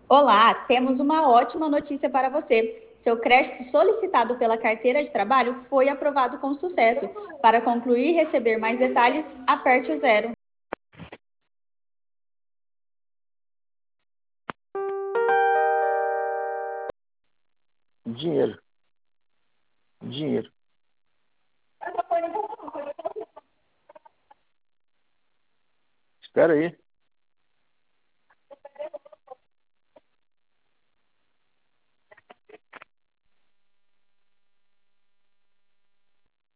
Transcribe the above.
Olá, temos uma ótima notícia para você. Seu crédito solicitado pela carteira de trabalho foi aprovado com sucesso. Para concluir e receber mais detalhes, aperte o zero. Dinheiro. Dinheiro. Espera aí.